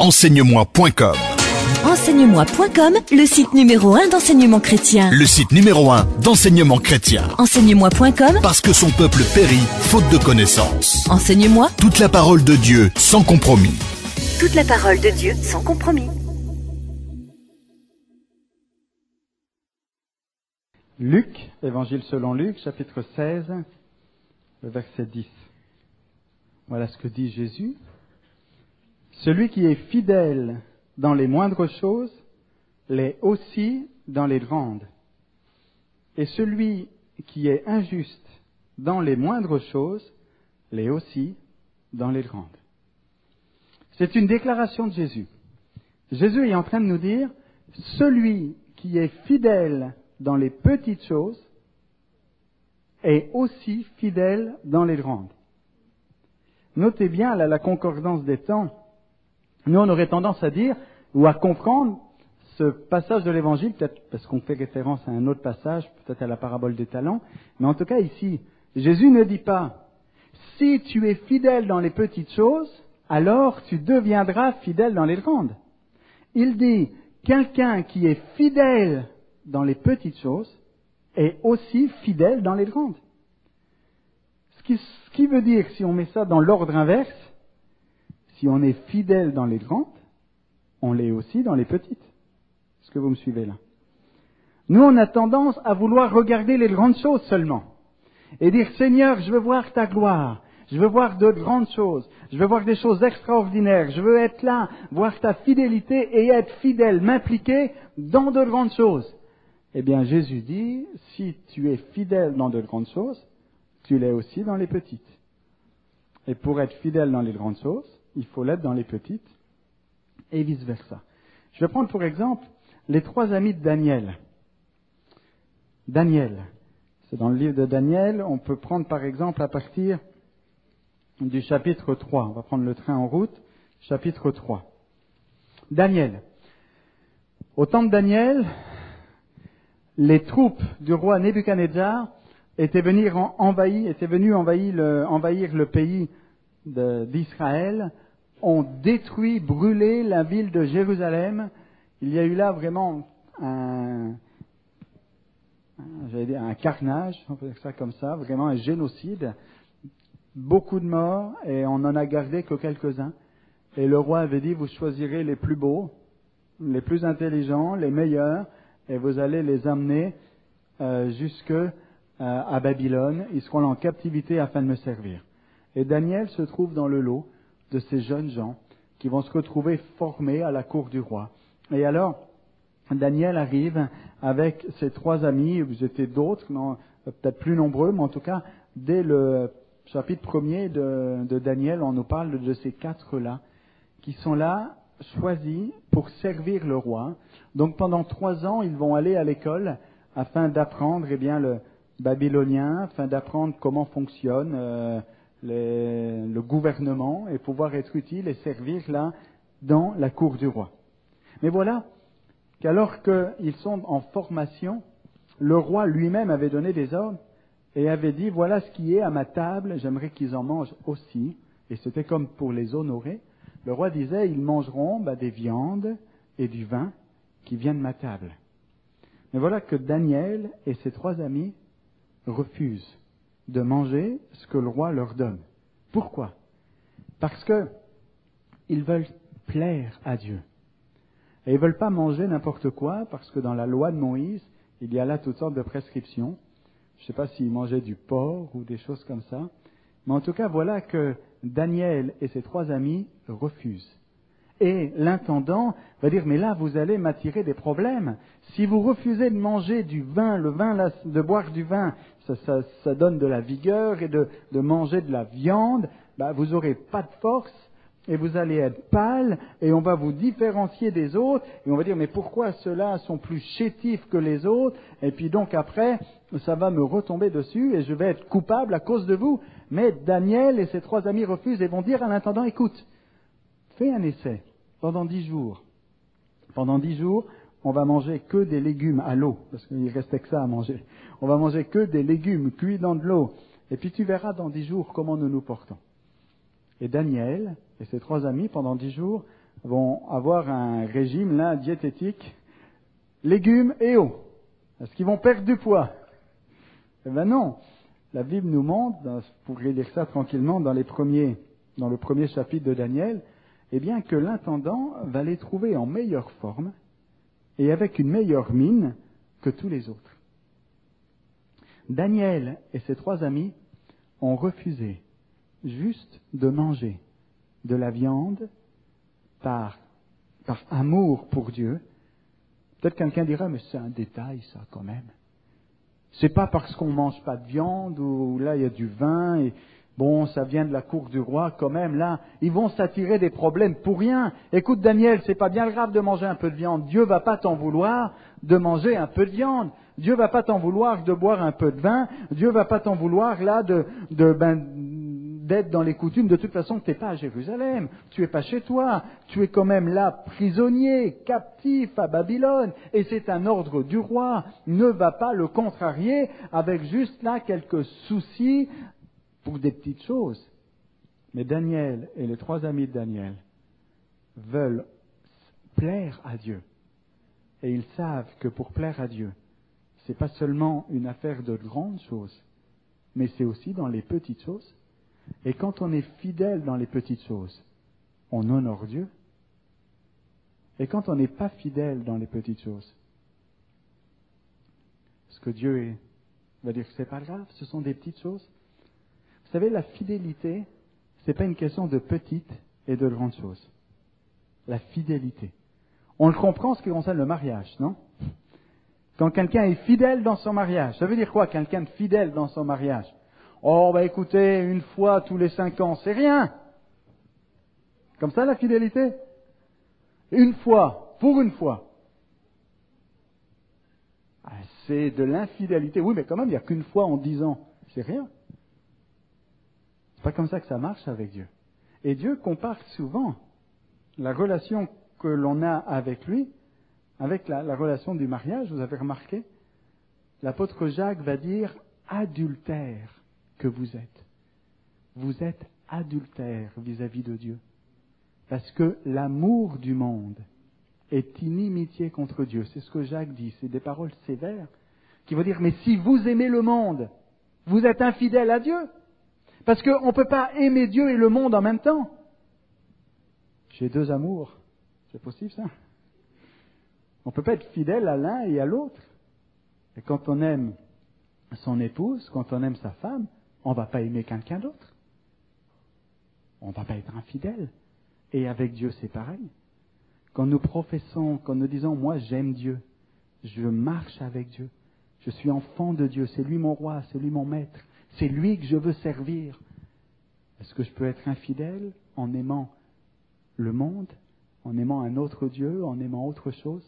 enseigne-moi.com. Enseigne-moi.com, le site numéro 1 d'enseignement chrétien. Le site numéro 1 d'enseignement chrétien. Enseigne-moi.com, Parce que son peuple périt, faute de connaissance. Enseigne-moi. Toute la parole de Dieu, sans compromis. Toute la parole de Dieu, sans compromis. Luc, Évangile selon Luc, chapitre 16, le verset 10. Voilà ce que dit Jésus. Celui qui est fidèle dans les moindres choses, l'est aussi dans les grandes. Et celui qui est injuste dans les moindres choses, l'est aussi dans les grandes. C'est une déclaration de Jésus. Jésus est en train de nous dire, celui qui est fidèle dans les petites choses est aussi fidèle dans les grandes. Notez bien la concordance des temps. Nous, on aurait tendance à dire, ou à comprendre, ce passage de l'Évangile, peut-être parce qu'on fait référence à un autre passage, peut-être à la parabole des talents, mais en tout cas ici, Jésus ne dit pas, si tu es fidèle dans les petites choses, alors tu deviendras fidèle dans les grandes. Il dit, quelqu'un qui est fidèle dans les petites choses est aussi fidèle dans les grandes. Ce qui veut dire, si on met ça dans l'ordre inverse, si on est fidèle dans les grandes, on l'est aussi dans les petites. Est-ce que vous me suivez là? Nous, on a tendance à vouloir regarder les grandes choses seulement. Et dire, Seigneur, je veux voir ta gloire. Je veux voir de grandes choses. Je veux voir des choses extraordinaires. Je veux être là, voir ta fidélité et être fidèle, m'impliquer dans de grandes choses. Eh bien, Jésus dit, si tu es fidèle dans de grandes choses, tu l'es aussi dans les petites. Et pour être fidèle dans les grandes choses, il faut l'être dans les petites, et vice-versa. Je vais prendre pour exemple les 3 amis de Daniel. Daniel, c'est dans le livre de Daniel, on peut prendre par exemple à partir du chapitre 3. On va prendre le train en route, chapitre 3. Daniel. Au temps de Daniel, les troupes du roi Nebuchadnezzar étaient venues envahir le pays d'Israël, ont détruit, brûlé la ville de Jérusalem. Il y a eu là vraiment un carnage, on peut dire ça comme ça, vraiment un génocide. Beaucoup de morts, et on n'en a gardé que quelques-uns. Et le roi avait dit, vous choisirez les plus beaux, les plus intelligents, les meilleurs, et vous allez les amener jusque à Babylone. Ils seront là en captivité afin de me servir. Et Daniel se trouve dans le lot de ces jeunes gens qui vont se retrouver formés à la cour du roi. Et alors, Daniel arrive avec ses 3 amis, vous étiez d'autres, peut-être plus nombreux, mais en tout cas, dès le chapitre 1er de Daniel, on nous parle de ces 4-là, qui sont là, choisis pour servir le roi. Donc pendant 3 ans, ils vont aller à l'école afin d'apprendre le babylonien, afin d'apprendre comment fonctionne le gouvernement et pouvoir être utile et servir là dans la cour du roi. Mais voilà qu'alors qu'ils sont en formation, le roi lui-même avait donné des ordres et avait dit, voilà ce qui est à ma table, j'aimerais qu'ils en mangent aussi. Et c'était comme pour les honorer. Le roi disait, ils mangeront des viandes et du vin qui viennent de ma table. Mais voilà que Daniel et ses 3 amis refusent de manger ce que le roi leur donne. Pourquoi? Parce que ils veulent plaire à Dieu. Et ils ne veulent pas manger n'importe quoi, parce que dans la loi de Moïse, il y a là toutes sortes de prescriptions. Je ne sais pas s'ils mangeaient du porc ou des choses comme ça. Mais en tout cas, voilà que Daniel et ses 3 amis refusent. Et l'intendant va dire, mais là, vous allez m'attirer des problèmes. Si vous refusez de manger du vin, de boire du vin, ça donne de la vigueur, et de manger de la viande, vous n'aurez pas de force, et vous allez être pâle, et on va vous différencier des autres, et on va dire, mais pourquoi ceux-là sont plus chétifs que les autres? Et puis donc après, ça va me retomber dessus, et je vais être coupable à cause de vous. Mais Daniel et ses 3 amis refusent, et vont dire à l'intendant, écoute, fais un essai. Pendant 10 jours. Pendant 10 jours, on va manger que des légumes à l'eau, parce qu'il restait que ça à manger. On va manger que des légumes cuits dans de l'eau. Et puis tu verras dans 10 jours comment nous nous portons. Et Daniel et ses 3 amis, pendant 10 jours, vont avoir un régime là diététique, légumes et eau. Est-ce qu'ils vont perdre du poids? Eh bien non. La Bible nous montre, vous pourrez lire ça tranquillement dans le premier chapitre de Daniel, eh bien que l'intendant va les trouver en meilleure forme et avec une meilleure mine que tous les autres. Daniel et ses 3 amis ont refusé juste de manger de la viande par amour pour Dieu. Peut-être quelqu'un dira, mais c'est un détail ça quand même. C'est pas parce qu'on mange pas de viande ou là il y a du vin et bon, ça vient de la cour du roi quand même. Là, ils vont s'attirer des problèmes pour rien. Écoute Daniel, c'est pas bien grave de manger un peu de viande. Dieu va pas t'en vouloir de manger un peu de viande. Dieu va pas t'en vouloir de boire un peu de vin. Dieu va pas t'en vouloir là d'être dans les coutumes. De toute façon, tu n'es pas à Jérusalem, tu es pas chez toi, tu es quand même là prisonnier, captif à Babylone, et c'est un ordre du roi. Ne va pas le contrarier avec juste là quelques soucis pour des petites choses. Mais Daniel et les 3 amis de Daniel veulent plaire à Dieu. Et ils savent que pour plaire à Dieu, c'est pas seulement une affaire de grandes choses, mais c'est aussi dans les petites choses. Et quand on est fidèle dans les petites choses, on honore Dieu. Et quand on n'est pas fidèle dans les petites choses, est-ce que Dieu va dire que c'est pas grave, ce sont des petites choses? Vous savez, la fidélité, c'est pas une question de petites et de grandes choses. La fidélité. On le comprend en ce qui concerne le mariage, non? Quand quelqu'un est fidèle dans son mariage, ça veut dire quoi, quelqu'un de fidèle dans son mariage? Oh, écoutez, une fois tous les 5 ans, c'est rien. Comme ça, la fidélité? Une fois, pour une fois. C'est de l'infidélité. Oui, mais quand même, il n'y a qu'une fois en 10 ans. C'est rien. C'est pas comme ça que ça marche avec Dieu. Et Dieu compare souvent la relation que l'on a avec lui, avec la relation du mariage, vous avez remarqué? L'apôtre Jacques va dire adultère que vous êtes. Vous êtes adultère vis-à-vis de Dieu. Parce que l'amour du monde est inimitié contre Dieu. C'est ce que Jacques dit. C'est des paroles sévères qui vont dire, mais si vous aimez le monde, vous êtes infidèle à Dieu. Parce qu'on ne peut pas aimer Dieu et le monde en même temps. J'ai 2 amours. C'est possible ça? On ne peut pas être fidèle à l'un et à l'autre. Et quand on aime son épouse, quand on aime sa femme, on ne va pas aimer quelqu'un d'autre. On ne va pas être infidèle. Et avec Dieu, c'est pareil. Quand nous professons, quand nous disons, moi j'aime Dieu, je marche avec Dieu, je suis enfant de Dieu, c'est lui mon roi, c'est lui mon maître, c'est lui que je veux servir. Est-ce que je peux être infidèle en aimant le monde, en aimant un autre Dieu, en aimant autre chose?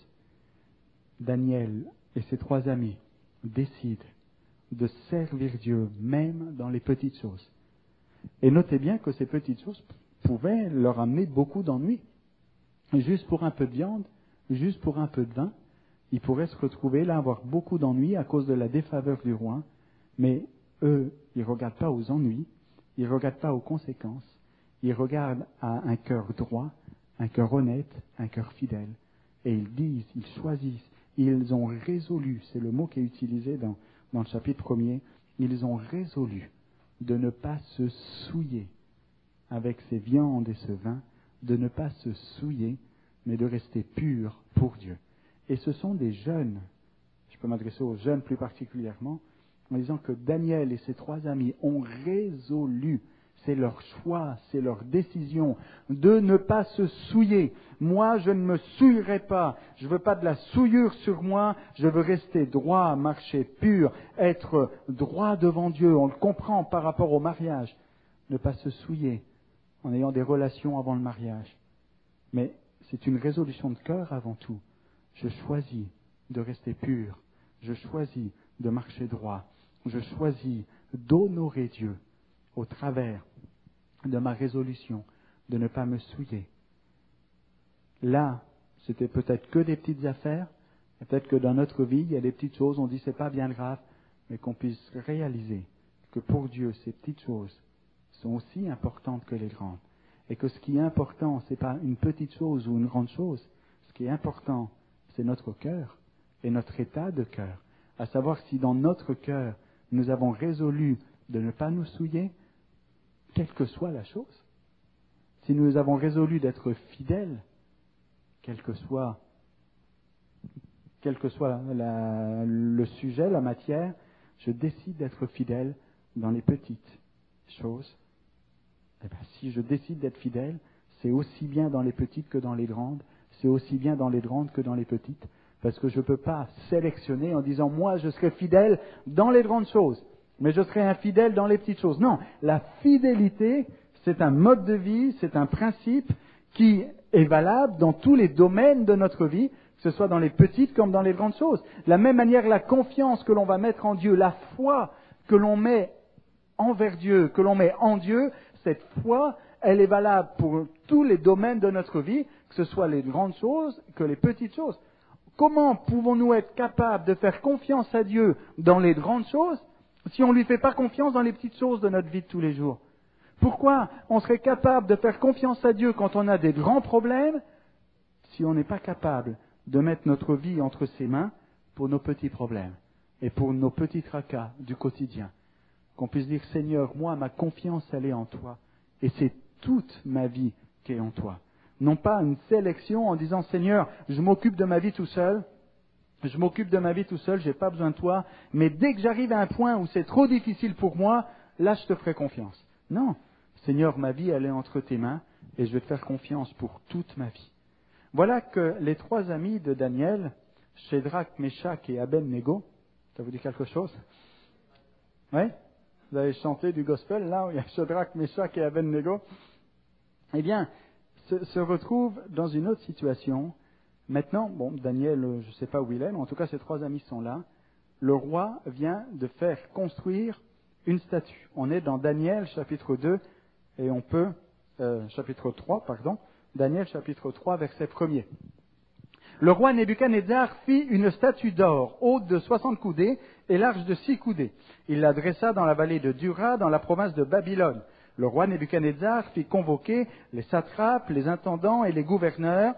Daniel et ses 3 amis décident de servir Dieu, même dans les petites choses. Et notez bien que ces petites choses pouvaient leur amener beaucoup d'ennuis. Juste pour un peu de viande, juste pour un peu de vin, ils pourraient se retrouver là, avoir beaucoup d'ennuis à cause de la défaveur du roi. Mais eux, ils ne regardent pas aux ennuis, ils ne regardent pas aux conséquences, ils regardent à un cœur droit, un cœur honnête, un cœur fidèle. Et ils disent, ils choisissent, ils ont résolu, c'est le mot qui est utilisé dans le chapitre 1er, ils ont résolu de ne pas se souiller avec ces viandes et ce vin, de ne pas se souiller, mais de rester purs pour Dieu. Et ce sont des jeunes, je peux m'adresser aux jeunes plus particulièrement, en disant que Daniel et ses 3 amis ont résolu, c'est leur choix, c'est leur décision, de ne pas se souiller. Moi, je ne me souillerai pas, je ne veux pas de la souillure sur moi, je veux rester droit, marcher pur, être droit devant Dieu. On le comprend par rapport au mariage, ne pas se souiller en ayant des relations avant le mariage. Mais c'est une résolution de cœur avant tout. Je choisis de rester pur, je choisis de marcher droit, je choisis d'honorer Dieu au travers de ma résolution de ne pas me souiller. Là, c'était peut-être que des petites affaires, et peut-être que dans notre vie, il y a des petites choses, on dit c'est pas bien grave, mais qu'on puisse réaliser que pour Dieu, ces petites choses sont aussi importantes que les grandes. et que ce qui est important, ce n'est pas une petite chose ou une grande chose. Ce qui est important, c'est notre cœur et notre état de cœur. À savoir si dans notre cœur, nous avons résolu de ne pas nous souiller, quelle que soit la chose. Si nous avons résolu d'être fidèles, quel que soit le sujet, la matière, je décide d'être fidèle dans les petites choses. Eh bien, si je décide d'être fidèle, c'est aussi bien dans les petites que dans les grandes, c'est aussi bien dans les grandes que dans les petites, parce que je ne peux pas sélectionner en disant, moi je serai fidèle dans les grandes choses, mais je serai infidèle dans les petites choses. Non, la fidélité, c'est un mode de vie, c'est un principe qui est valable dans tous les domaines de notre vie, que ce soit dans les petites comme dans les grandes choses. De la même manière, la confiance que l'on va mettre en Dieu, la foi que l'on met envers Dieu, que l'on met en Dieu, cette foi, elle est valable pour tous les domaines de notre vie, que ce soit les grandes choses que les petites choses. Comment pouvons-nous être capables de faire confiance à Dieu dans les grandes choses si on ne lui fait pas confiance dans les petites choses de notre vie de tous les jours? Pourquoi on serait capable de faire confiance à Dieu quand on a des grands problèmes si on n'est pas capable de mettre notre vie entre ses mains pour nos petits problèmes et pour nos petits tracas du quotidien? Qu'on puisse dire, Seigneur, moi, ma confiance, elle est en toi. Et c'est toute ma vie qui est en toi. Non pas une sélection en disant, Seigneur, je m'occupe de ma vie tout seul, je n'ai pas besoin de toi, mais dès que j'arrive à un point où c'est trop difficile pour moi, là, je te ferai confiance. Non, Seigneur, ma vie, elle est entre tes mains, et je vais te faire confiance pour toute ma vie. Voilà que les trois amis de Daniel, Shadrach, Meshach et Abednego, ça vous dit quelque chose? Oui? Vous avez chanté du gospel, là, où il y a Shadrach, Meshach et Abednego. Eh bien, se retrouvent dans une autre situation. Maintenant, bon, Daniel, je ne sais pas où il est, mais en tout cas, ses trois amis sont là. Le roi vient de faire construire une statue. On est dans Daniel, chapitre 2, et on peut, chapitre 3, pardon, Daniel, chapitre 3, verset 1er. Le roi Nebuchadnezzar fit une statue d'or, haute de 60 coudées et large de 6 coudées. Il la dressa dans la vallée de Dura, dans la province de Babylone. Le roi Nebuchadnezzar fit convoquer les satrapes, les intendants et les gouverneurs,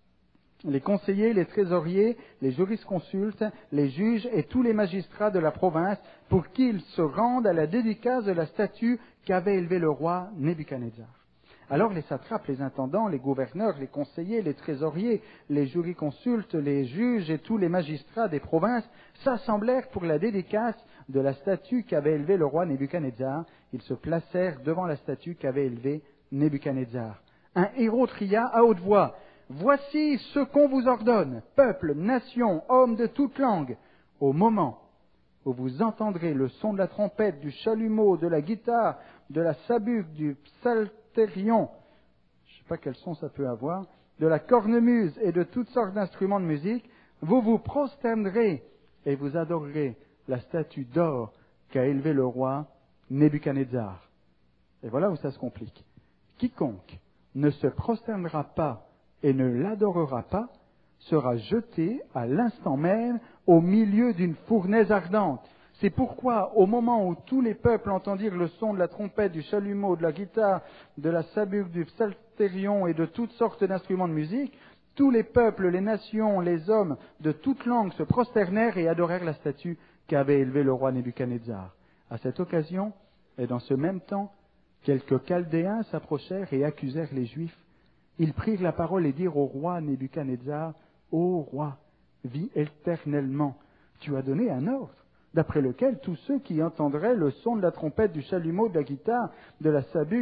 les conseillers, les trésoriers, les jurisconsultes, les juges et tous les magistrats de la province pour qu'ils se rendent à la dédicace de la statue qu'avait élevée le roi Nebuchadnezzar. Alors les satrapes, les intendants, les gouverneurs, les conseillers, les trésoriers, les jurisconsultes, les juges et tous les magistrats des provinces s'assemblèrent pour la dédicace de la statue qu'avait élevée le roi Nebuchadnezzar. Ils se placèrent devant la statue qu'avait élevée Nebuchadnezzar. Un héros cria à haute voix, « Voici ce qu'on vous ordonne, peuple, nation, hommes de toute langue, au moment où vous entendrez le son de la trompette, du chalumeau, de la guitare, de la sabuque, du psalterion, je ne sais pas quel son ça peut avoir, de la cornemuse et de toutes sortes d'instruments de musique, vous vous prosternerez et vous adorerez la statue d'or qu'a élevée le roi Nebuchadnezzar. » Et voilà où ça se complique. Quiconque ne se prosternera pas et ne l'adorera pas sera jeté à l'instant même au milieu d'une fournaise ardente. C'est pourquoi, au moment où tous les peuples entendirent le son de la trompette, du chalumeau, de la guitare, de la sabuque, du psalterion et de toutes sortes d'instruments de musique, tous les peuples, les nations, les hommes de toute langue se prosternèrent et adorèrent la statue qu'avait élevée le roi Nebuchadnezzar. À cette occasion, et dans ce même temps, quelques Chaldéens s'approchèrent et accusèrent les Juifs. Ils prirent la parole et dirent au roi Nebuchadnezzar, « Ô roi, vis éternellement, tu as donné un ordre, d'après lequel tous ceux qui entendraient le son de la trompette, du chalumeau, de la guitare, de la sabuque,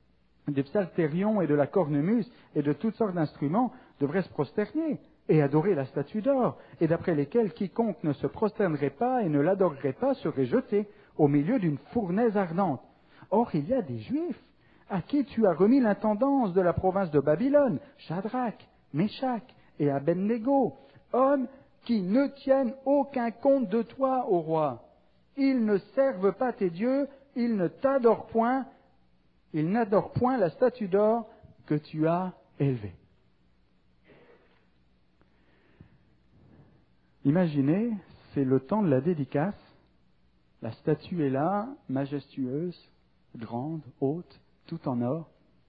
du psalterion et de la cornemuse et de toutes sortes d'instruments devraient se prosterner et adorer la statue d'or, et d'après lesquels quiconque ne se prosternerait pas et ne l'adorerait pas serait jeté au milieu d'une fournaise ardente. Or, il y a des Juifs à qui tu as remis l'intendance de la province de Babylone, Shadrach, Meshach et Abednego, hommes qui ne tiennent aucun compte de toi, ô roi. Ils ne servent pas tes dieux, ils ne t'adorent point, ils n'adorent point la statue d'or que tu as élevée. Imaginez, c'est le temps de la dédicace, la statue est là, majestueuse, grande, haute, tout en or.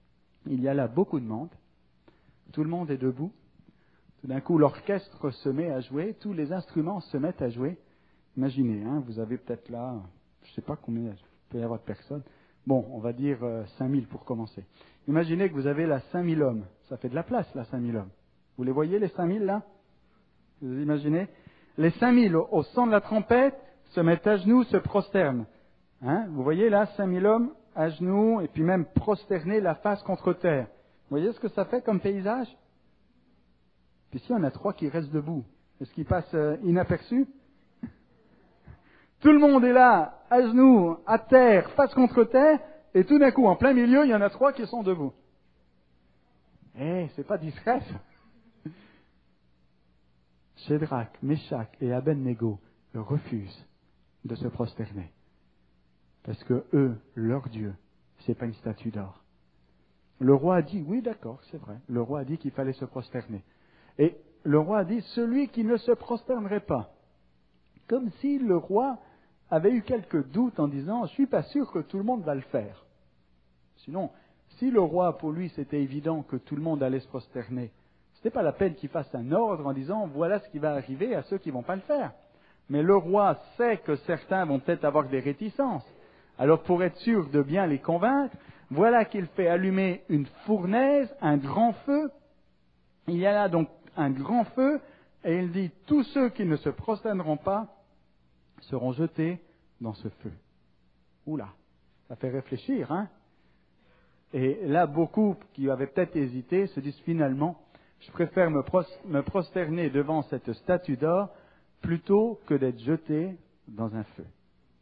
il y a là beaucoup de monde. Tout le monde est debout. Tout d'un coup, l'orchestre se met à jouer. Tous les instruments se mettent à jouer. Imaginez, vous avez peut-être là, je ne sais pas combien il peut y avoir de personnes. Bon, on va dire 5000 pour commencer. Imaginez que vous avez là 5000 hommes. Ça fait de la place, là, 5000 hommes. Vous les voyez, les 5000, là? Vous imaginez? Les 5000, au son de la trompette, se mettent à genoux, se prosternent. Vous voyez là, 5000 hommes à genoux, et puis même prosternés, la face contre terre. Vous voyez ce que ça fait comme paysage? Puis ici, on a 3 qui restent debout. Est-ce qu'ils passent inaperçus? Tout le monde est là, à genoux, à terre, face contre terre, et tout d'un coup, en plein milieu, il y en a 3 qui sont debout. C'est pas discret, ça. Shadrach, Meshach et Abednego refusent de se prosterner. Parce que eux, leur Dieu, c'est pas une statue d'or. Le roi a dit, oui d'accord, c'est vrai, le roi a dit qu'il fallait se prosterner. Et le roi a dit, celui qui ne se prosternerait pas. Comme si le roi avait eu quelques doutes en disant, je ne suis pas sûr que tout le monde va le faire. Sinon, si le roi, pour lui, c'était évident que tout le monde allait se prosterner, ce n'était pas la peine qu'il fasse un ordre en disant, voilà ce qui va arriver à ceux qui ne vont pas le faire. Mais le roi sait que certains vont peut-être avoir des réticences. Alors pour être sûr de bien les convaincre, voilà qu'il fait allumer une fournaise, un grand feu. Il y a là donc un grand feu, et il dit, tous ceux qui ne se prosterneront pas seront jetés dans ce feu. Oula, ça fait réfléchir, Et là, beaucoup qui avaient peut-être hésité se disent finalement, je préfère me prosterner devant cette statue d'or plutôt que d'être jeté dans un feu.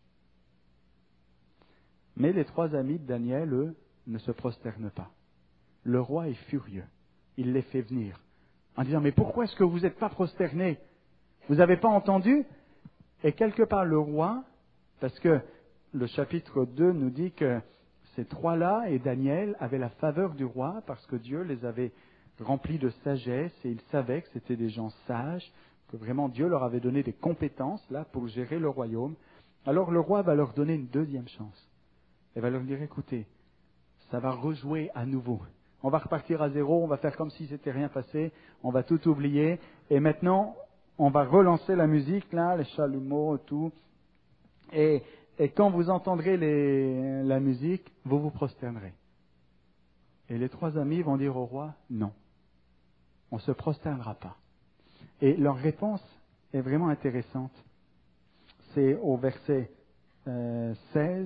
Mais les 3 amis de Daniel, eux, ne se prosternent pas. Le roi est furieux. Il les fait venir en disant, mais pourquoi est-ce que vous n'êtes pas prosternés? Vous n'avez pas entendu? Et quelque part le roi, parce que le chapitre 2 nous dit que ces 3-là et Daniel avaient la faveur du roi parce que Dieu les avait remplis de sagesse et ils savaient que c'était des gens sages, que vraiment Dieu leur avait donné des compétences là pour gérer le royaume. Alors le roi va leur donner une 2e chance. Il va leur dire, écoutez, ça va rejouer à nouveau. On va repartir à zéro, on va faire comme si c'était rien passé, on va tout oublier, et maintenant, on va relancer la musique, là, les chalumeaux, tout. Et quand vous entendrez la musique, vous vous prosternerez. Et les 3 amis vont dire au roi, non, on ne se prosternera pas. Et leur réponse est vraiment intéressante. C'est au verset 16.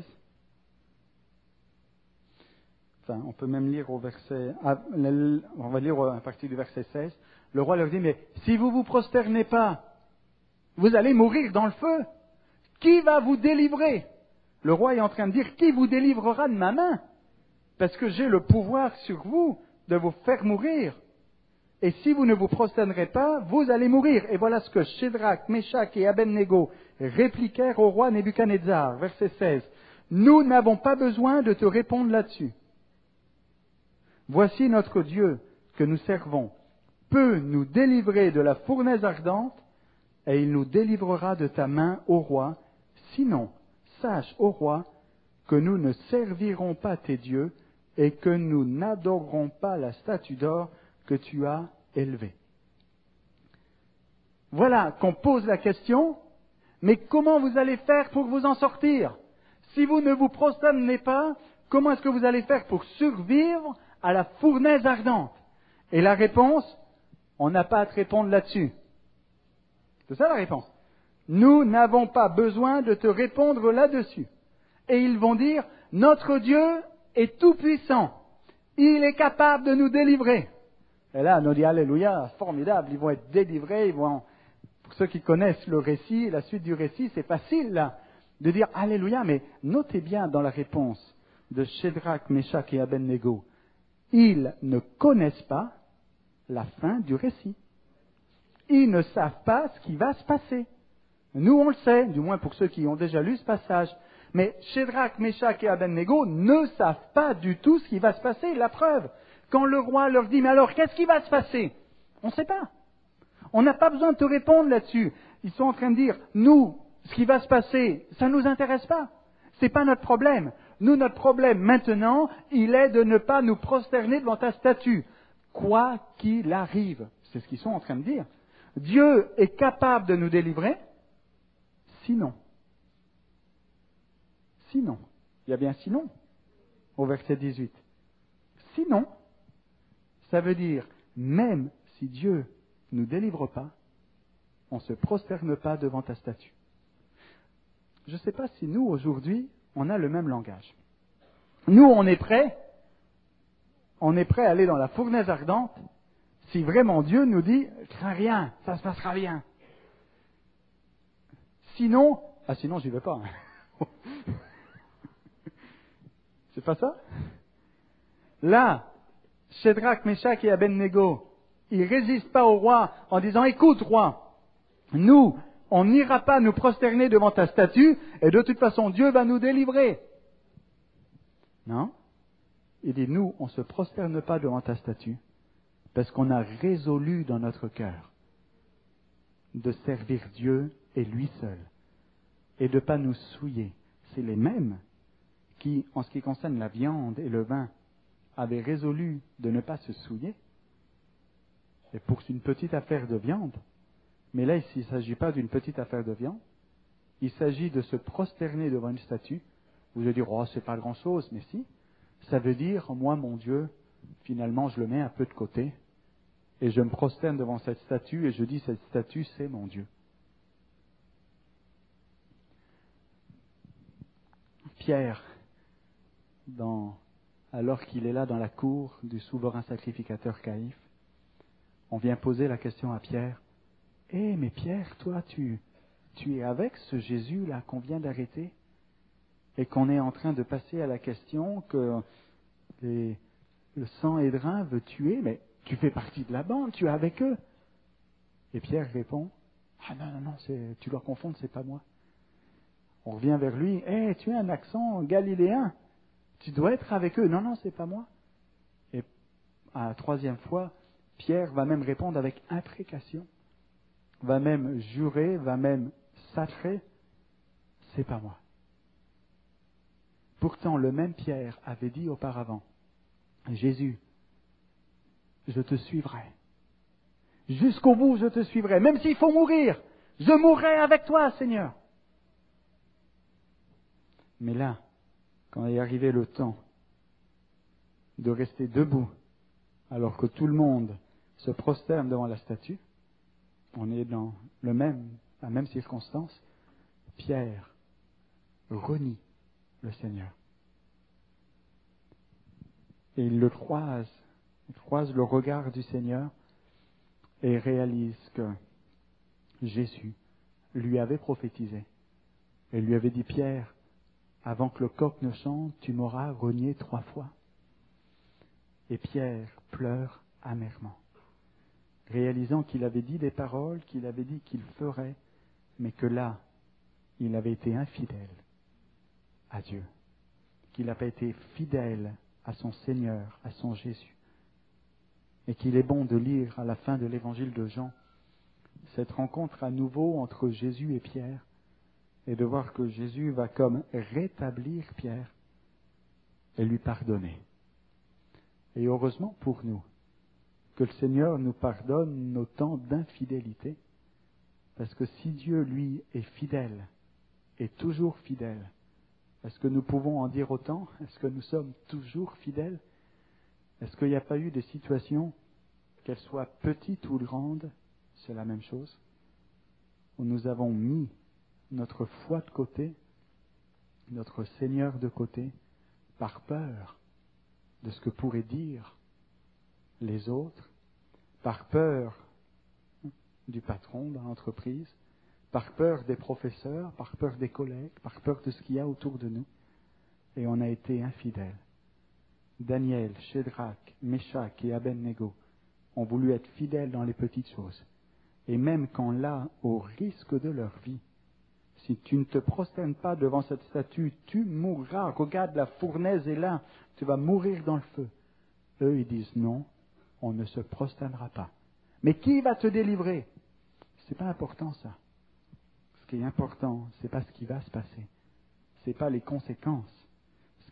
Enfin, on peut même lire au verset... on va lire à partir du verset 16. Le roi leur dit, mais si vous ne vous prosternez pas, vous allez mourir dans le feu. Qui va vous délivrer? Le roi est en train de dire, qui vous délivrera de ma main? Parce que j'ai le pouvoir sur vous de vous faire mourir. Et si vous ne vous prosternerez pas, vous allez mourir. Et voilà ce que Shadrach, Meshach et Abednego répliquèrent au roi Nebuchadnezzar. Verset 16. Nous n'avons pas besoin de te répondre là-dessus. Voici notre Dieu que nous servons peut nous délivrer de la fournaise ardente, et il nous délivrera de ta main, ô roi. Sinon, sache, ô roi, que nous ne servirons pas tes dieux et que nous n'adorerons pas la statue d'or que tu as élevée. Voilà qu'on pose la question, mais comment vous allez faire pour vous en sortir? Si vous ne vous prosternez pas, comment est-ce que vous allez faire pour survivre à la fournaise ardente? Et la réponse, on n'a pas à te répondre là-dessus. C'est ça la réponse. Nous n'avons pas besoin de te répondre là-dessus. Et ils vont dire, notre Dieu est tout-puissant. Il est capable de nous délivrer. Et là, on dit, alléluia, formidable, ils vont être délivrés, pour ceux qui connaissent le récit, la suite du récit, c'est facile là, de dire alléluia, mais notez bien dans la réponse de Shadrach, Meshach et Abednego, ils ne connaissent pas la fin du récit. Ils ne savent pas ce qui va se passer. Nous, on le sait, du moins pour ceux qui ont déjà lu ce passage. Mais Shadrach, Meshach et Abednego ne savent pas du tout ce qui va se passer. La preuve, quand le roi leur dit, mais alors, qu'est-ce qui va se passer? On ne sait pas. On n'a pas besoin de te répondre là-dessus. Ils sont en train de dire, nous, ce qui va se passer, ça ne nous intéresse pas. Ce n'est pas notre problème. Nous, notre problème maintenant, il est de ne pas nous prosterner devant ta statue. Quoi qu'il arrive. C'est ce qu'ils sont en train de dire. Dieu est capable de nous délivrer, sinon. Sinon. Il y a bien sinon, au verset 18. Sinon, ça veut dire, même si Dieu ne nous délivre pas, on ne se prosterne pas devant ta statue. Je ne sais pas si nous, aujourd'hui, on a le même langage. Nous, on est prêts à aller dans la fournaise ardente si vraiment Dieu nous dit « crains rien, ça se passera bien ». Sinon, sinon j'y vais pas. C'est pas ça? Là, Shadrach, Meshach et Abednego, ils résistent pas au roi en disant « écoute, roi, nous, on n'ira pas nous prosterner devant ta statue et de toute façon Dieu va nous délivrer. » Non? Il dit, nous, on ne se prosterne pas devant ta statue parce qu'on a résolu dans notre cœur de servir Dieu et lui seul et de ne pas nous souiller. C'est les mêmes qui, en ce qui concerne la viande et le vin, avaient résolu de ne pas se souiller. Et pour une petite affaire de viande, mais là, ici, il ne s'agit pas d'une petite affaire de viande, il s'agit de se prosterner devant une statue. Vous allez dire, oh, c'est pas grand-chose, mais si. Ça veut dire, moi, mon Dieu, finalement, je le mets un peu de côté, et je me prosterne devant cette statue, et je dis, cette statue, c'est mon Dieu. Pierre, alors qu'il est là dans la cour du souverain sacrificateur Caïphe, on vient poser la question à Pierre, « Eh, mais Pierre, toi, tu es avec ce Jésus-là qu'on vient d'arrêter et qu'on est en train de passer à la question que le Sanhédrin veut tuer, mais tu fais partie de la bande, tu es avec eux. » Et Pierre répond, « Ah non, tu dois confondre, c'est pas moi. » On revient vers lui, « Eh, tu as un accent galiléen, tu dois être avec eux. » « Non, c'est pas moi. » Et à la troisième fois, Pierre va même répondre avec imprécation, va même jurer, va même sacrer, c'est pas moi. Pourtant, le même Pierre avait dit auparavant, Jésus, je te suivrai. Jusqu'au bout, je te suivrai. Même s'il faut mourir, je mourrai avec toi, Seigneur. Mais là, quand est arrivé le temps de rester debout, alors que tout le monde se prosterne devant la statue, on est dans la même circonstance, Pierre renie le Seigneur. Et il croise le regard du Seigneur et réalise que Jésus lui avait prophétisé et lui avait dit, Pierre, avant que le coq ne chante, tu m'auras renié 3 fois. Et Pierre pleure amèrement, réalisant qu'il avait dit des paroles qu'il avait dit qu'il ferait, mais que là, il avait été infidèle à Dieu, qu'il n'a pas été fidèle à son Seigneur, à son Jésus. Et qu'il est bon de lire à la fin de l'évangile de Jean cette rencontre à nouveau entre Jésus et Pierre, et de voir que Jésus va comme rétablir Pierre et lui pardonner. Et heureusement pour nous, que le Seigneur nous pardonne nos temps d'infidélité, parce que si Dieu, lui, est fidèle, est toujours fidèle, est-ce que nous pouvons en dire autant? Est-ce que nous sommes toujours fidèles? Est-ce qu'il n'y a pas eu des situations, qu'elles soient petites ou grandes, c'est la même chose, où nous avons mis notre foi de côté, notre Seigneur de côté, par peur de ce que pourraient dire les autres, par peur du patron dans l'entreprise, par peur des professeurs, par peur des collègues, par peur de ce qu'il y a autour de nous, et on a été infidèles. Daniel, Shadrach, Meshach et Abednego ont voulu être fidèles dans les petites choses. Et même quand là, au risque de leur vie, si tu ne te prosternes pas devant cette statue, tu mourras. Regarde, la fournaise est là, tu vas mourir dans le feu. Eux, ils disent non, on ne se prosternera pas. Mais qui va te délivrer? C'est pas important ça. Ce qui est important, c'est pas ce qui va se passer. C'est pas les conséquences. Ce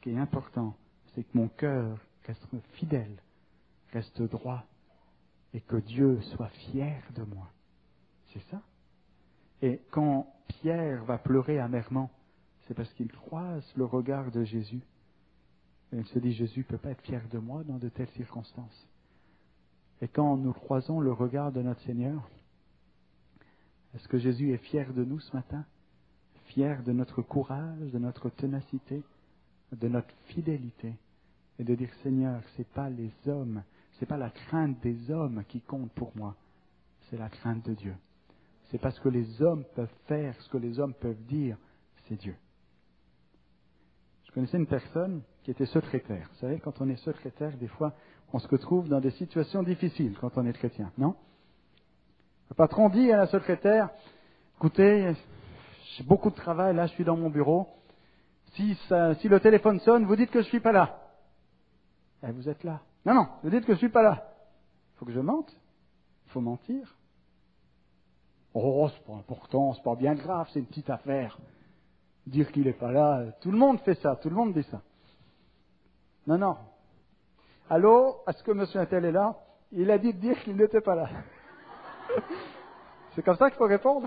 qui est important, c'est que mon cœur reste fidèle, reste droit, et que Dieu soit fier de moi. C'est ça. Et quand Pierre va pleurer amèrement, c'est parce qu'il croise le regard de Jésus. Et il se dit, Jésus ne peut pas être fier de moi dans de telles circonstances. Et quand nous croisons le regard de notre Seigneur, est-ce que Jésus est fier de nous ce matin? Fier de notre courage, de notre ténacité, de notre fidélité? Et de dire, Seigneur, c'est pas les hommes, c'est pas la crainte des hommes qui compte pour moi, c'est la crainte de Dieu. C'est pas ce que les hommes peuvent faire, ce que les hommes peuvent dire, c'est Dieu. Je connaissais une personne qui était secrétaire. Vous savez, quand on est secrétaire, des fois, on se retrouve dans des situations difficiles quand on est chrétien, non? Le patron dit à la secrétaire, écoutez, j'ai beaucoup de travail, là je suis dans mon bureau, si le téléphone sonne, vous dites que je suis pas là. Et vous êtes là. Non, vous dites que je suis pas là. Il faut que je mente. Il faut mentir. Oh, c'est pas important, c'est pas bien grave, c'est une petite affaire. Dire qu'il n'est pas là, tout le monde fait ça, tout le monde dit ça. Non. Allô, est-ce que monsieur Intel est là? Il a dit de dire qu'il n'était pas là. C'est comme ça qu'il faut répondre?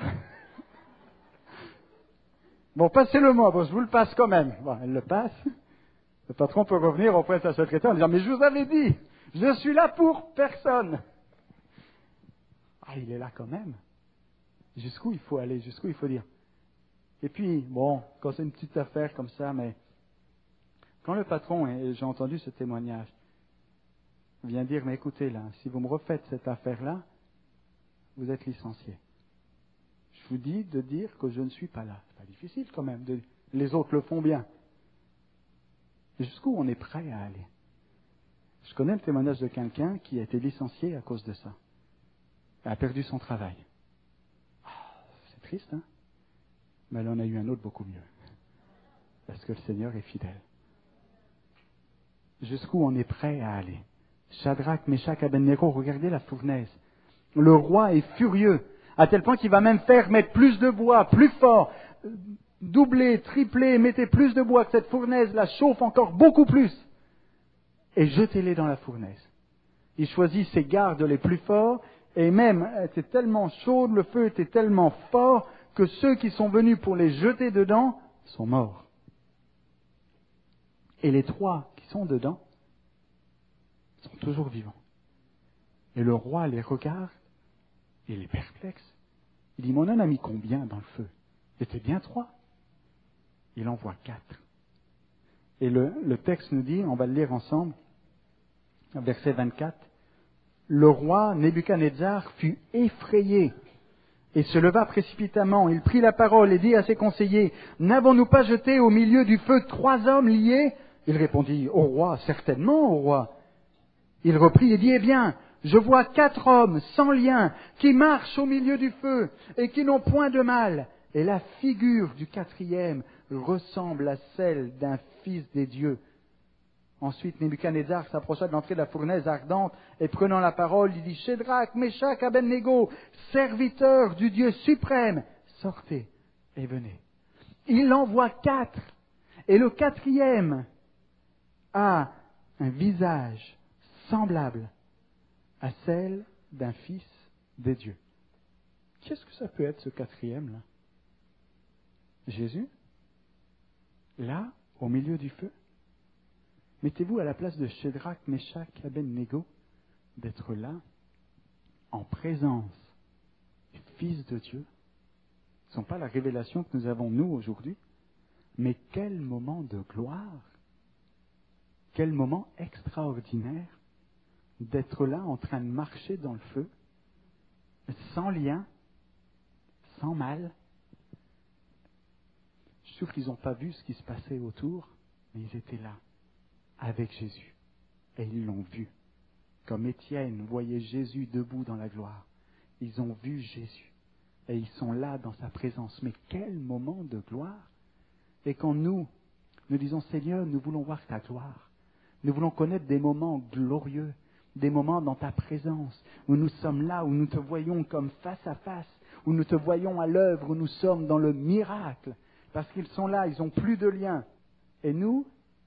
Bon, passez-le-moi, bon, je vous le passe quand même. Bon, elle le passe. Le patron peut revenir auprès de sa secrétaire en disant, mais je vous avais dit, je suis là pour personne. Ah, il est là quand même. Jusqu'où il faut aller, jusqu'où il faut dire. Et puis, bon, quand c'est une petite affaire comme ça, mais quand le patron, et j'ai entendu ce témoignage, vient dire, mais écoutez là, si vous me refaites cette affaire-là, vous êtes licencié. Je vous dis de dire que je ne suis pas là. C'est pas difficile quand même, les autres le font bien. Jusqu'où on est prêt à aller? Je connais le témoignage de quelqu'un qui a été licencié à cause de ça. Il a perdu son travail. C'est triste, hein? Mais elle en a eu un autre beaucoup mieux. Parce que le Seigneur est fidèle. Jusqu'où on est prêt à aller? Shadrach, Meshach, Abednego, regardez la fournaise. Le roi est furieux, à tel point qu'il va même faire mettre plus de bois, plus fort, doubler, tripler, mettez plus de bois, que cette fournaise la chauffe encore beaucoup plus. Et jetez-les dans la fournaise. Il choisit ses gardes les plus forts, et même, c'était tellement chaud, le feu était tellement fort, que ceux qui sont venus pour les jeter dedans sont morts. Et les 3 qui sont dedans sont toujours vivants. Et le roi les regarde, et il est perplexe. Il dit, mais on en a mis combien dans le feu? C'était bien 3. Il envoie 4. Et le texte nous dit, on va le lire ensemble, verset 24, le roi Nebuchadnezzar fut effrayé et se leva précipitamment. Il prit la parole et dit à ses conseillers, n'avons-nous pas jeté au milieu du feu 3 hommes liés? Il répondit, au roi, certainement, au roi. Il reprit et dit, eh bien, je vois 4 hommes sans lien qui marchent au milieu du feu et qui n'ont point de mal. Et la figure du 4e ressemble à celle d'un fils des dieux. Ensuite, Nebuchadnezzar s'approcha de l'entrée de la fournaise ardente et prenant la parole, il dit, Shadrach, Meshach, Abednego, serviteurs du Dieu suprême, sortez et venez. Il envoie 4. Et le 4e a un visage semblable à celle d'un fils des dieux. Qu'est-ce que ça peut être ce 4e là? Jésus? Là, au milieu du feu? Mettez-vous à la place de Shadrach, Meshach, Abednego, d'être là, en présence du Fils de Dieu. Ce ne sont pas la révélation que nous avons nous aujourd'hui, mais quel moment de gloire, quel moment extraordinaire d'être là en train de marcher dans le feu, sans lien, sans mal. Je suis sûr qu'ils n'ont pas vu ce qui se passait autour, mais ils étaient là, avec Jésus. Et ils l'ont vu. Comme Étienne voyait Jésus debout dans la gloire. Ils ont vu Jésus. Et ils sont là dans sa présence. Mais quel moment de gloire! Et quand nous disons, Seigneur, nous voulons voir ta gloire. Nous voulons connaître des moments glorieux, des moments dans ta présence, où nous sommes là, où nous te voyons comme face à face, où nous te voyons à l'œuvre, où nous sommes dans le miracle. Parce qu'ils sont là, ils n'ont plus de lien. Et nous,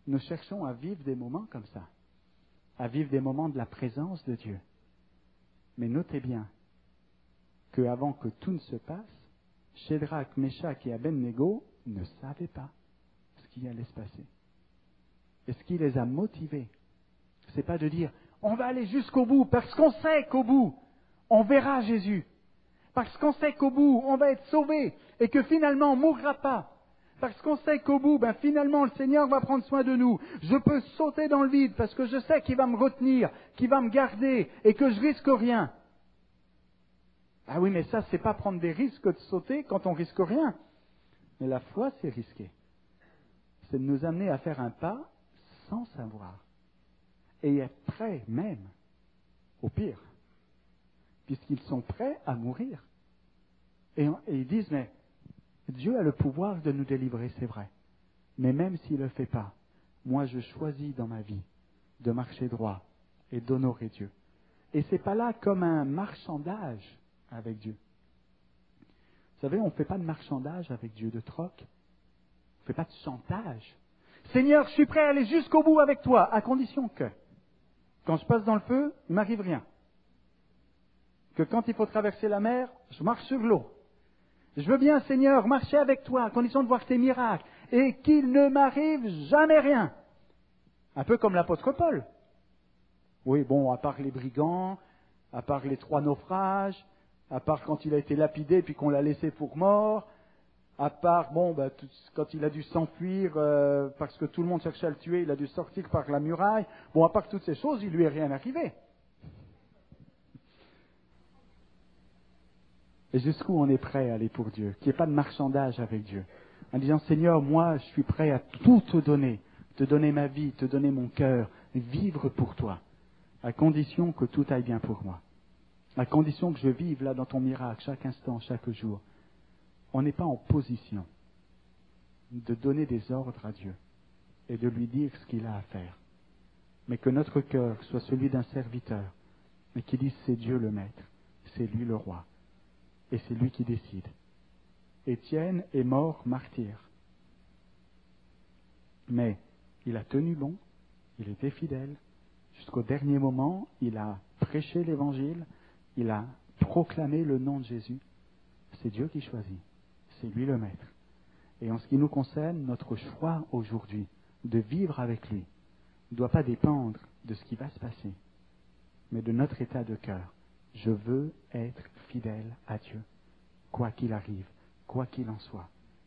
nous cherchons à vivre des moments comme ça, à vivre des moments de la présence de Dieu. Mais notez bien qu'avant que tout ne se passe, Shadrach, Meshach et Abednego ne savaient pas ce qui allait se passer. Et ce qui les a motivés, c'est pas de dire on va aller jusqu'au bout parce qu'on sait qu'au bout on verra Jésus, parce qu'on sait qu'au bout on va être sauvé et que finalement on ne mourra pas, parce qu'on sait qu'au bout finalement le Seigneur va prendre soin de nous. Je peux sauter dans le vide parce que je sais qu'il va me retenir, qu'il va me garder et que je risque rien. Ah oui, mais ça c'est pas prendre des risques de sauter quand on risque rien. Mais la foi c'est risquer. C'est de nous amener à faire un pas sans savoir. Et être prêts même au pire. Puisqu'ils sont prêts à mourir. Et ils disent, mais Dieu a le pouvoir de nous délivrer, c'est vrai. Mais même s'il ne le fait pas, moi je choisis dans ma vie de marcher droit et d'honorer Dieu. Et c'est pas là comme un marchandage avec Dieu. Vous savez, on ne fait pas de marchandage avec Dieu, de troc. On ne fait pas de chantage. Seigneur, je suis prêt à aller jusqu'au bout avec toi, à condition que, quand je passe dans le feu, il ne m'arrive rien. Que quand il faut traverser la mer, je marche sur l'eau. Je veux bien, Seigneur, marcher avec toi, à condition de voir tes miracles, et qu'il ne m'arrive jamais rien. Un peu comme l'apôtre Paul. Oui, bon, à part les brigands, à part les 3 naufrages, à part quand il a été lapidé puis qu'on l'a laissé pour mort, à part, quand il a dû s'enfuir parce que tout le monde cherchait à le tuer, il a dû sortir par la muraille. Bon, à part toutes ces choses, il lui est rien arrivé. Et jusqu'où on est prêt à aller pour Dieu, qu'il n'y ait pas de marchandage avec Dieu. En disant, Seigneur, moi, je suis prêt à tout te donner ma vie, te donner mon cœur, vivre pour toi, à condition que tout aille bien pour moi. À condition que je vive là dans ton miracle, chaque instant, chaque jour. On n'est pas en position de donner des ordres à Dieu et de lui dire ce qu'il a à faire. Mais que notre cœur soit celui d'un serviteur, mais qui dise c'est Dieu le maître, c'est lui le roi, et c'est lui qui décide. Étienne est mort martyr. Mais il a tenu bon, il était fidèle. Jusqu'au dernier moment, il a prêché l'évangile, il a proclamé le nom de Jésus. C'est Dieu qui choisit. C'est lui le maître. Et en ce qui nous concerne, notre choix aujourd'hui de vivre avec lui ne doit pas dépendre de ce qui va se passer, mais de notre état de cœur. Je veux être fidèle à Dieu, quoi qu'il arrive, quoi qu'il en soit.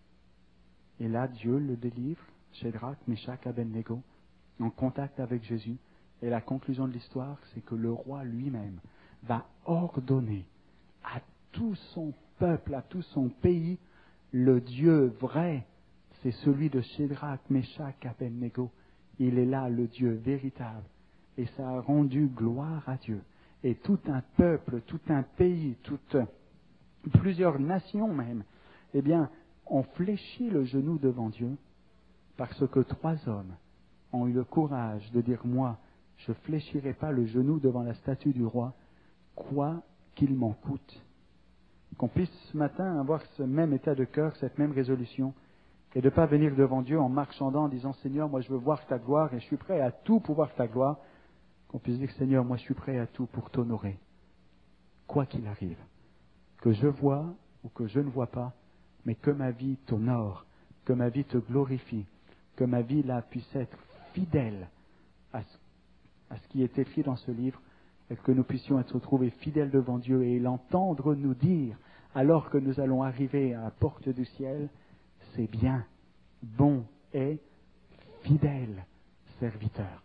Et là, Dieu le délivre, Shadrach, Meshach, Abednego, en contact avec Jésus. Et la conclusion de l'histoire, c'est que le roi lui-même va ordonner à tout son peuple, à tout son pays, le Dieu vrai, c'est celui de Shadrach, Meshach, Abednego. Il est là, le Dieu véritable. Et ça a rendu gloire à Dieu. Et tout un peuple, tout un pays, plusieurs nations même, ont fléchi le genou devant Dieu parce que 3 hommes ont eu le courage de dire, moi, je ne fléchirai pas le genou devant la statue du roi, quoi qu'il m'en coûte. Qu'on puisse ce matin avoir ce même état de cœur, cette même résolution, et de ne pas venir devant Dieu en marchandant, en disant, Seigneur, moi je veux voir ta gloire et je suis prêt à tout pour voir ta gloire. Qu'on puisse dire, Seigneur, moi je suis prêt à tout pour t'honorer, quoi qu'il arrive. Que je vois ou que je ne vois pas, mais que ma vie t'honore, que ma vie te glorifie, que ma vie là puisse être fidèle à ce qui est écrit dans ce livre, et que nous puissions être retrouvés fidèles devant Dieu et l'entendre nous dire, alors que nous allons arriver à la porte du ciel, c'est bien, bon et fidèle serviteur.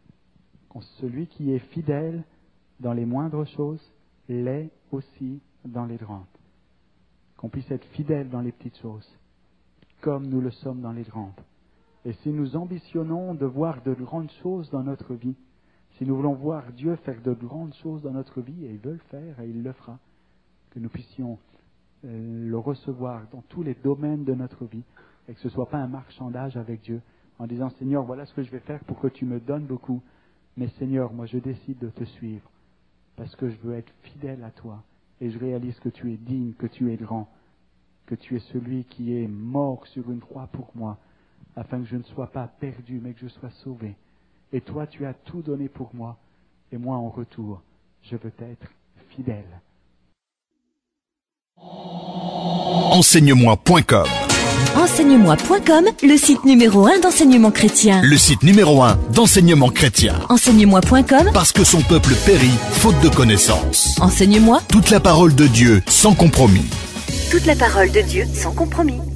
Celui qui est fidèle dans les moindres choses l'est aussi dans les grandes. Qu'on puisse être fidèle dans les petites choses, comme nous le sommes dans les grandes. Et si nous ambitionnons de voir de grandes choses dans notre vie, si nous voulons voir Dieu faire de grandes choses dans notre vie, et il veut le faire, et il le fera, que nous puissions le recevoir dans tous les domaines de notre vie, et que ce ne soit pas un marchandage avec Dieu, en disant, Seigneur, voilà ce que je vais faire pour que tu me donnes beaucoup, mais Seigneur, moi je décide de te suivre, parce que je veux être fidèle à toi, et je réalise que tu es digne, que tu es grand, que tu es celui qui est mort sur une croix pour moi, afin que je ne sois pas perdu, mais que je sois sauvé. Et toi, tu as tout donné pour moi, et moi, en retour, je veux être fidèle. Enseigne-moi.com. Enseigne-moi.com, le site numéro 1 d'enseignement chrétien. Le site numéro 1 d'enseignement chrétien. Enseigne-moi.com, Parce que son peuple périt faute de connaissance. Enseigne-moi, Toute la parole de Dieu sans compromis. toute la parole de Dieu sans compromis.